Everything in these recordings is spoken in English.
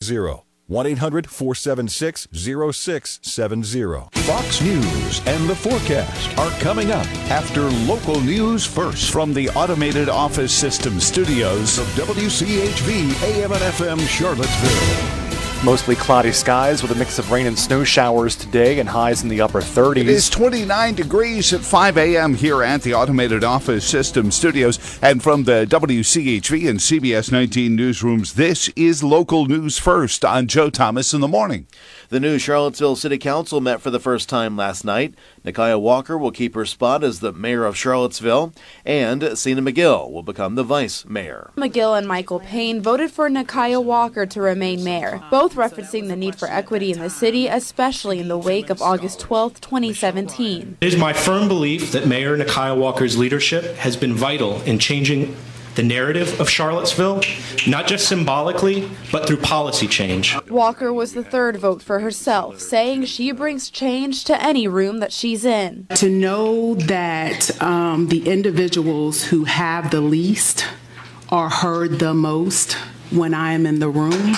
1-800-476-0670. Fox News and the forecast are coming up after local news first from the Automated Office System studios of WCHV AM and FM Charlottesville. Mostly cloudy skies with a mix of rain and snow showers today and highs in the upper 30s. It is 29 degrees at 5 a.m. here at the Automated Office System studios. And from the WCHV and CBS 19 newsrooms, this is Local News First on Joe Thomas in the Morning. The new Charlottesville City Council met for the first time last night. Nikia Walker will keep her spot as the mayor of Charlottesville, and Sina McGill will become the vice mayor. McGill and Michael Payne voted for Nikia Walker to remain mayor, both referencing the need for equity in the city, especially in the wake of August 12, 2017. It is my firm belief that Mayor Nikia Walker's leadership has been vital in changing the narrative of Charlottesville, not just symbolically, but through policy change. Walker was the third vote for herself, saying she brings change to any room that she's in. To know that the individuals who have the least are heard the most when I am in the room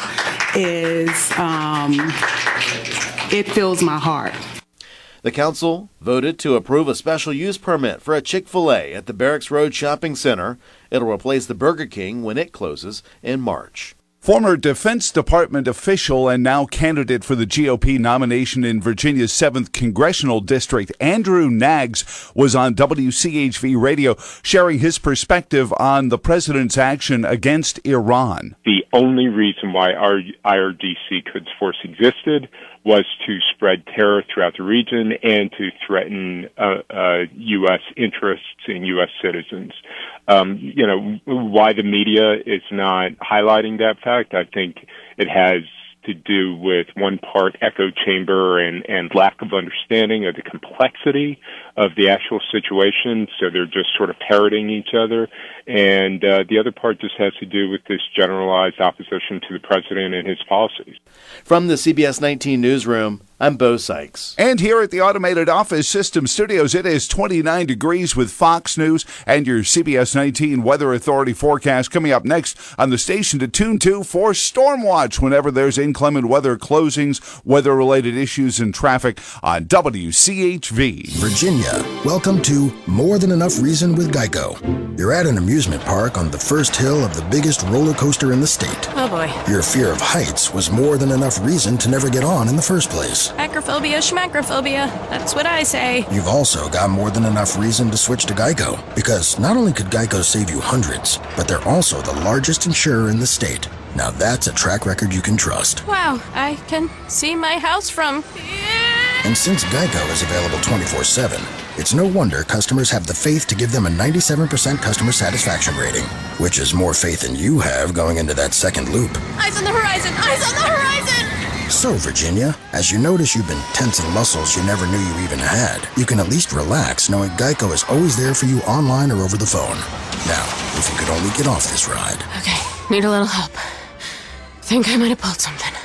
it fills my heart. The council voted to approve a special use permit for a Chick-fil-A at the Barracks Road Shopping Center. It'll replace the Burger King when it closes in March. Former Defense Department official and now candidate for the GOP nomination in Virginia's 7th Congressional District, Andrew Naggs, was on WCHV radio sharing his perspective on the president's action against Iran. The only reason why our IRGC Quds Force existed was to spread terror throughout the region and to threaten U.S. interests and U.S. citizens. Why the media is not highlighting that fact, I think it has to do with one part echo chamber and lack of understanding of the complexity of the actual situation. So they're just sort of parroting each other. And the other part just has to do with this generalized opposition to the president and his policies. From the CBS 19 newsroom, I'm Bo Sykes. And here at the Automated Office System studios, it is 29 degrees with Fox News and your CBS 19 Weather Authority forecast coming up next on the station to tune to for Storm Watch whenever there's inclement weather closings, weather-related issues, and traffic on WCHV. Virginia, welcome to More Than Enough Reason with Geico. You're at an amusement park on the first hill of the biggest roller coaster in the state. Oh boy. Your fear of heights was more than enough reason to never get on in the first place. Acrophobia, schmacrophobia. That's what I say. You've also got more than enough reason to switch to Geico, because not only could Geico save you hundreds, but they're also the largest insurer in the state. Now that's a track record you can trust. Wow, I can see my house from here. And since Geico is available 24/7, it's no wonder customers have the faith to give them a 97% customer satisfaction rating, which is more faith than you have going into that second loop. Eyes on the horizon! Eyes on the horizon! So, Virginia, as you notice you've been tensing muscles you never knew you even had, you can at least relax knowing Geico is always there for you online or over the phone. Now, if you could only get off this ride. Okay, need a little help. Think I might have pulled something.